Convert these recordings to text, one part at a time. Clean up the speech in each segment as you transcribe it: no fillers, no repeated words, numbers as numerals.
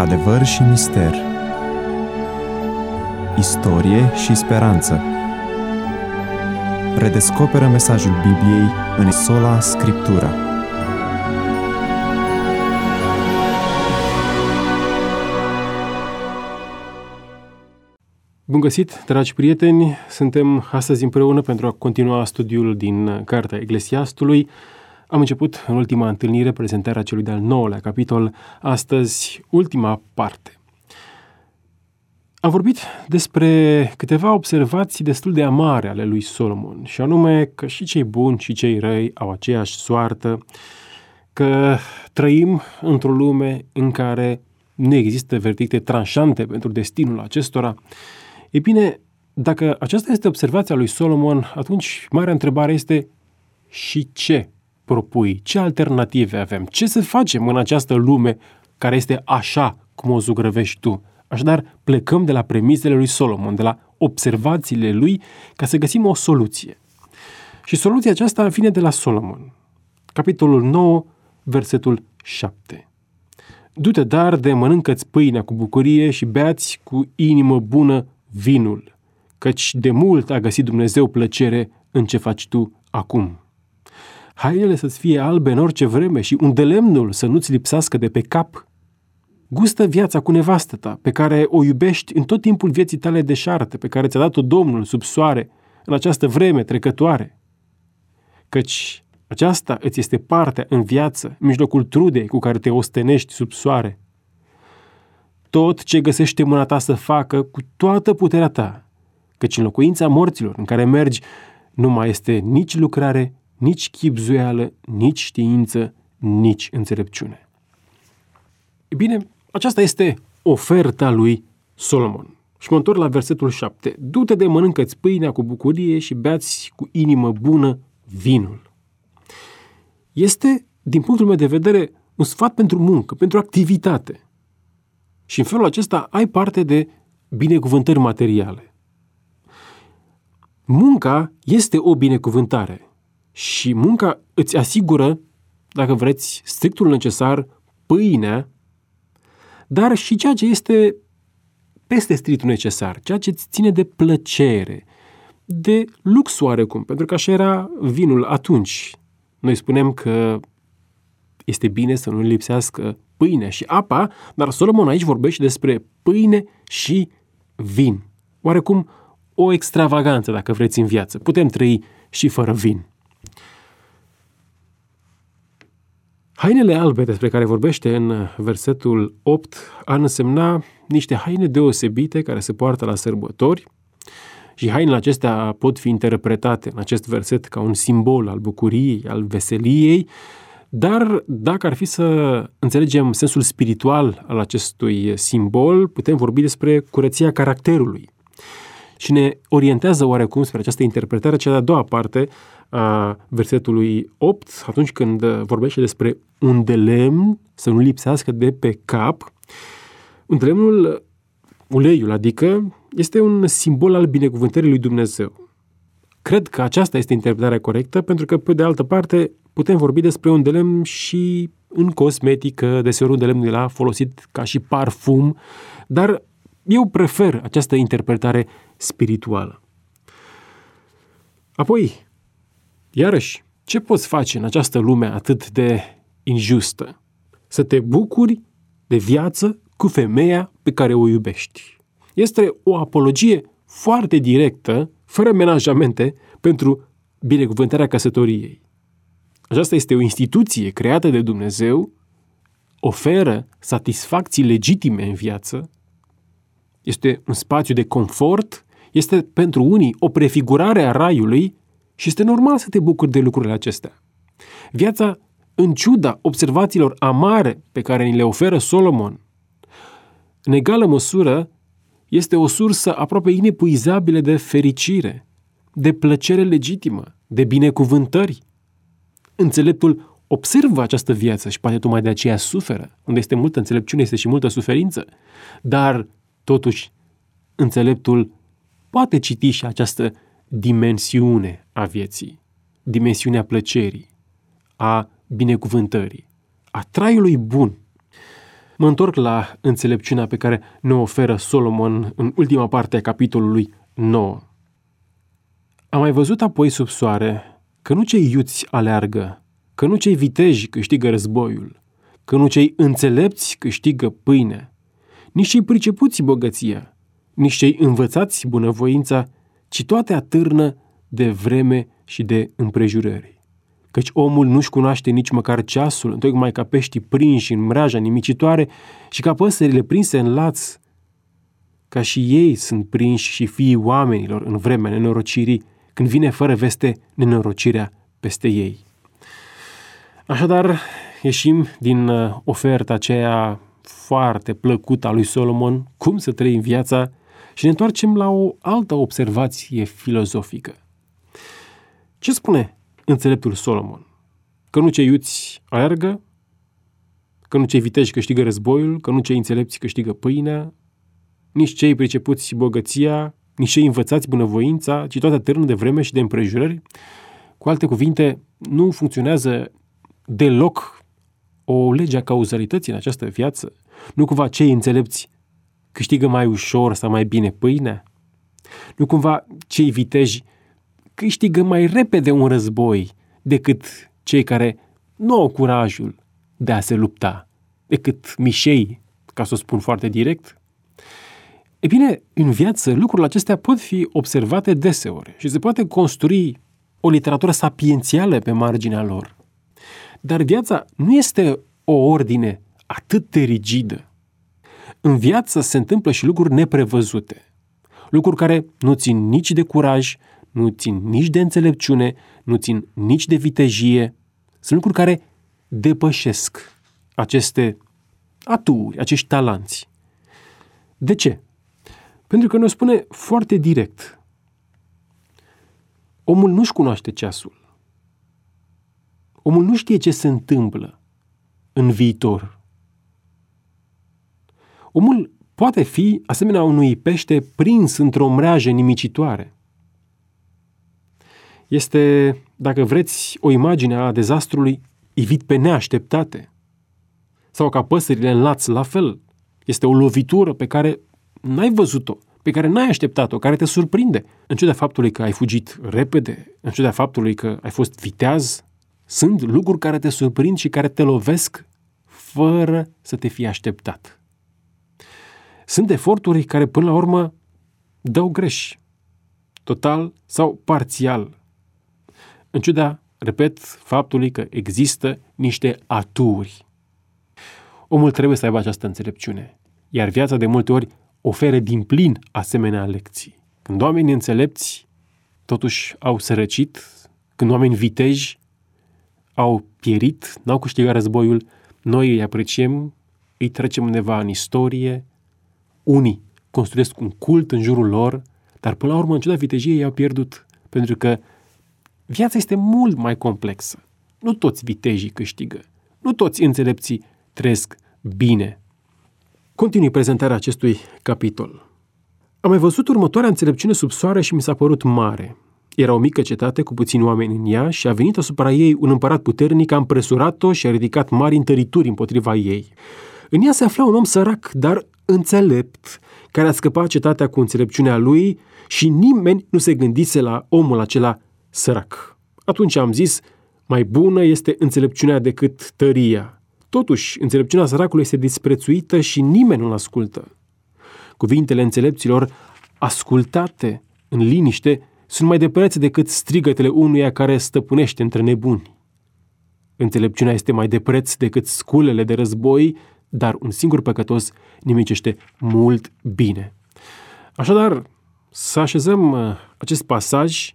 Adevăr și mister, istorie și speranță. Redescoperă mesajul Bibliei în sola Scriptura. Bun găsit, dragi prieteni! Suntem astăzi împreună pentru a continua studiul din Cartea Eclesiastului. Am început în ultima întâlnire prezentarea celui de-al 9-lea capitol, astăzi ultima parte. Am vorbit despre câteva observații destul de amare ale lui Solomon, și anume că și cei buni și cei răi au aceeași soartă, că trăim într-o lume în care nu există verdicte tranșante pentru destinul acestora. Ei bine, dacă aceasta este observația lui Solomon, atunci marea întrebare este: și ce propui? Ce alternative avem? Ce să facem în această lume care este așa cum o zugrăvești tu? Așadar, plecăm de la premisele lui Solomon, de la observațiile lui, ca să găsim o soluție. Și soluția aceasta vine de la Solomon. Capitolul 9, versetul 7. Du-te dar de mănâncă-ți pâinea cu bucurie și beați cu inimă bună vinul, căci de mult a găsit Dumnezeu plăcere în ce faci tu acum. Hainele să-ți fie albe în orice vreme și un de lemnul să nu-ți lipsească de pe cap. Gustă viața cu nevastă ta, pe care o iubești în tot timpul vieții tale deșarte, pe care ți-a dat-o Domnul sub soare, în această vreme trecătoare. Căci aceasta îți este partea în viață, în mijlocul trudei cu care te ostenești sub soare. Tot ce găsește mâna ta să facă cu toată puterea ta, căci în locuința morților în care mergi nu mai este nici lucrare, nici chibzuială, nici știință, nici înțelepciune. E bine, aceasta este oferta lui Solomon. Și mă întorc la versetul 7. Du-te de mănâncă-ți pâinea cu bucurie și beați cu inimă bună vinul. Este, din punctul meu de vedere, un sfat pentru muncă, pentru activitate. Și în felul acesta ai parte de binecuvântări materiale. Munca este o binecuvântare și munca îți asigură, dacă vreți, strictul necesar, pâinea, dar și ceea ce este peste strictul necesar, ceea ce îți ține de plăcere, de lux oarecum, pentru că așa era vinul atunci. Noi spunem că este bine să nu lipsească pâinea și apa, dar Solomon aici vorbește despre pâine și vin. Oarecum o extravaganță, dacă vreți, în viață. Putem trăi și fără vin. Hainele albe despre care vorbește în versetul 8 ar însemna niște haine deosebite care se poartă la sărbători și hainele acestea pot fi interpretate în acest verset ca un simbol al bucuriei, al veseliei, dar dacă ar fi să înțelegem sensul spiritual al acestui simbol, putem vorbi despre curăția caracterului. Și ne orientează oarecum spre această interpretare cea de-a doua parte a versetului 8, atunci când vorbește despre un de lemn să nu lipsească de pe cap. Un de lemnul, uleiul, adică, este un simbol al binecuvântării lui Dumnezeu. Cred că aceasta este interpretarea corectă, pentru că, pe de altă parte, putem vorbi despre un de lemn și în cosmetică, deseori un de lemn era folosit ca și parfum, dar eu prefer această interpretare spirituală. Apoi, iarăși, ce poți face în această lume atât de injustă? Să te bucuri de viață cu femeia pe care o iubești. Este o apologie foarte directă, fără menajamente, pentru binecuvântarea căsătoriei. Aceasta este o instituție creată de Dumnezeu, oferă satisfacții legitime în viață, este un spațiu de confort, este pentru unii o prefigurare a raiului și este normal să te bucuri de lucrurile acestea. Viața, în ciuda observațiilor amare pe care ni le oferă Solomon, în egală măsură, este o sursă aproape inepuizabilă de fericire, de plăcere legitimă, de binecuvântări. Înțeleptul observă această viață și poate tocmai de aceea suferă. Unde este multă înțelepciune, este și multă suferință. Dar, totuși, înțeleptul poate citi și această dimensiune a vieții, dimensiunea plăcerii, a binecuvântării, a traiului bun. Mă întorc la înțelepciunea pe care ne oferă Solomon în ultima parte a capitolului 9. Am mai văzut apoi sub soare că nu cei iuți aleargă, că nu cei viteji câștigă războiul, că nu cei înțelepți câștigă pâinea, nici cei pricepuți bogăția, nici cei învățați bunăvoința, ci toate atârnă de vreme și de împrejurări. Căci omul nu-și cunoaște nici măcar ceasul, întocmai ca peștii prinși în mreaja nimicitoare și ca păsările prinse în laț, ca și ei sunt prinși și fiii oamenilor în vremea nenorocirii, când vine fără veste nenorocirea peste ei. Așadar, ieșim din oferta aceea foarte plăcută a lui Solomon, cum să trăim viața, și ne întoarcem la o altă observație filozofică. Ce spune înțeleptul Solomon? Că nu cei iuți alergă, că nu cei viteji câștigă războiul, că nu cei înțelepți câștigă pâinea, nici cei pricepuți bogăția, nici cei învățați bunăvoința, ci toate atârnă de vreme și de împrejurări. Cu alte cuvinte, nu funcționează deloc o lege a cauzalității în această viață. Nu cumva cei înțelepți câștigă mai ușor sau mai bine pâinea? Nu cumva cei viteji câștigă mai repede un război decât cei care nu au curajul de a se lupta, decât mișei, ca să o spun foarte direct? E bine, în viață lucrurile acestea pot fi observate deseori și se poate construi o literatură sapiențială pe marginea lor. Dar viața nu este o ordine atât de rigidă. În viață se întâmplă și lucruri neprevăzute, lucruri care nu țin nici de curaj, nu țin nici de înțelepciune, nu țin nici de vitejie. Sunt lucruri care depășesc aceste aturi, acești talanți. De ce? Pentru că ne spune foarte direct. Omul nu-și cunoaște ceasul. Omul nu știe ce se întâmplă în viitor. Omul poate fi, asemenea unui pește, prins într-o mreajă nimicitoare. Este, dacă vreți, o imagine a dezastrului ivit pe neașteptate. Sau ca păsările în laț, la fel. Este o lovitură pe care n-ai văzut-o, pe care n-ai așteptat-o, care te surprinde. În ciuda faptului că ai fugit repede, în ciuda faptului că ai fost viteaz, sunt lucruri care te surprind și care te lovesc fără să te fii așteptat. Sunt eforturi care, până la urmă, dau greș, total sau parțial. În ciuda, repet, faptului că există niște aturi. Omul trebuie să aibă această înțelepciune, iar viața de multe ori oferă din plin asemenea lecții. Când oamenii înțelepți totuși au sărăcit, când oameni viteji au pierit, n-au câștigat războiul, noi îi apreciem, îi trecem undeva în istorie, unii construiesc un cult în jurul lor, dar până la urmă, în ciuda vitejiei, i-au pierdut, pentru că viața este mult mai complexă. Nu toți vitejii câștigă, nu toți înțelepții trăiesc bine. Continui prezentarea acestui capitol. Am mai văzut următoarea înțelepciune sub soare și mi s-a părut mare. Era o mică cetate cu puțini oameni în ea și a venit asupra ei un împărat puternic, a împresurat-o și a ridicat mari întărituri împotriva ei. În ea se afla un om sărac, dar înțelept, care a scăpat cetatea cu înțelepciunea lui și nimeni nu se gândise la omul acela sărac. Atunci am zis, mai bună este înțelepciunea decât tăria. Totuși, înțelepciunea săracului este disprețuită și nimeni nu-l ascultă. Cuvintele înțelepților, ascultate în liniște, sunt mai de preț decât strigătele unuia care stăpânește între nebuni. Înțelepciunea este mai de preț decât sculele de război, dar un singur păcătos nimicește mult bine. Așadar, să așezăm acest pasaj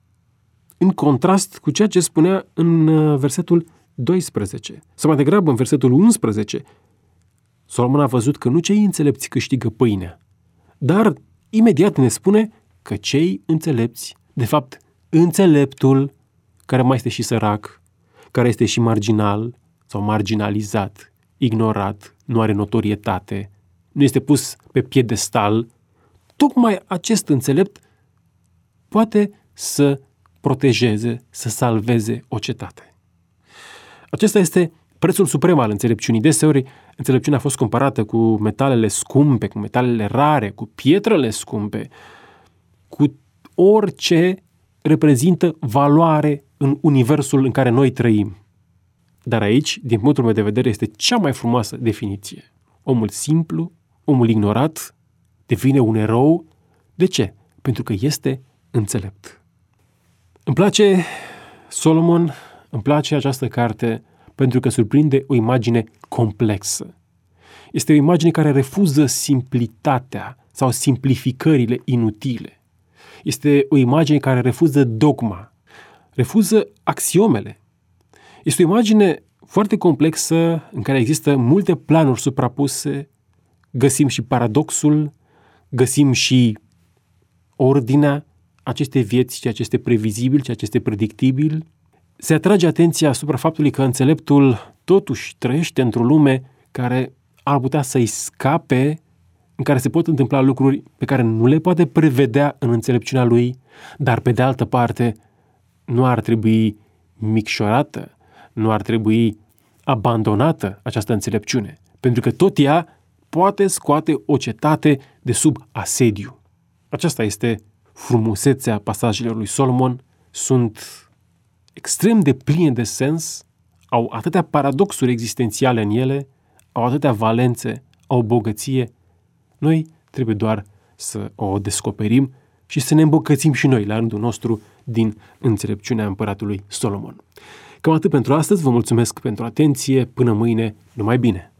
în contrast cu ceea ce spunea în versetul 12. Sau mai degrabă în versetul 11. Solomon a văzut că nu cei înțelepți câștigă pâinea, dar imediat ne spune că cei înțelepți, de fapt înțeleptul, care mai este și sărac, care este și marginal sau marginalizat, ignorat, nu are notorietate, nu este pus pe piedestal, tocmai acest înțelept poate să protejeze, să salveze o cetate. Acesta este prețul suprem al înțelepciunii. Deseori, înțelepciunea a fost comparată cu metalele scumpe, cu metalele rare, cu pietrele scumpe, cu orice reprezintă valoare în universul în care noi trăim. Dar aici, din punctul meu de vedere, este cea mai frumoasă definiție. Omul simplu, omul ignorat, devine un erou. De ce? Pentru că este înțelept. Îmi place Solomon, îmi place această carte pentru că surprinde o imagine complexă. Este o imagine care refuză simplitatea sau simplificările inutile. Este o imagine care refuză dogma, refuză axiomele. Este o imagine foarte complexă în care există multe planuri suprapuse, găsim și paradoxul, găsim și ordinea acestei vieți, ceea ce este previzibil, ceea ce este predictibil. Se atrage atenția asupra faptului că înțeleptul totuși trăiește într-o lume care ar putea să-i scape, în care se pot întâmpla lucruri pe care nu le poate prevedea în înțelepciunea lui, dar pe de altă parte nu ar trebui micșorată, nu ar trebui abandonată această înțelepciune, pentru că tot ea poate scoate o cetate de sub asediu. Aceasta este frumusețea pasajelor lui Solomon, sunt extrem de pline de sens, au atâtea paradoxuri existențiale în ele, au atâtea valențe, au bogăție. Noi trebuie doar să o descoperim și să ne îmbogățim și noi, la rândul nostru, din înțelepciunea împăratului Solomon. Cam atât pentru astăzi, vă mulțumesc pentru atenție, până mâine, numai bine!